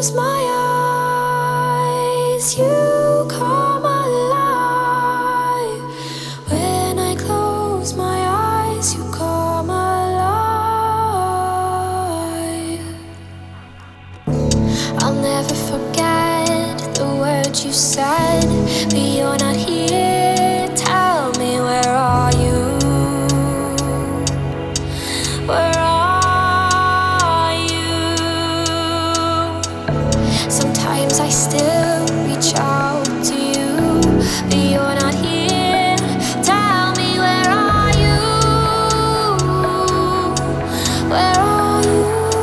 my eyes, you come alive. When I close my eyes, you come alive. I'll never forget the words you said, but you're not here. Tell me, where are you? Where are you? Sometimes I still reach out to you, but you're not here. Tell me, where are you? Where are you?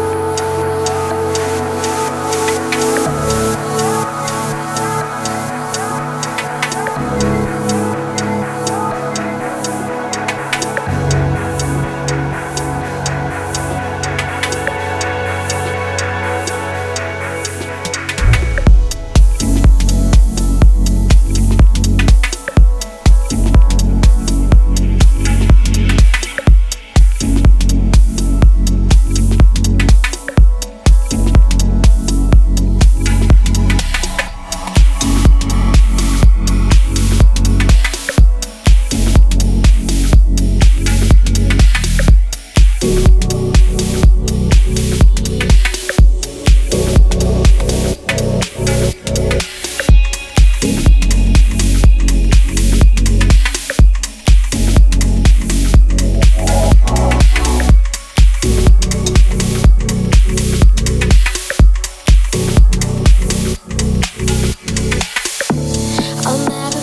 I'll never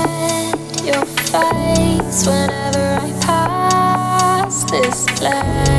forget your face whenever I pass this place.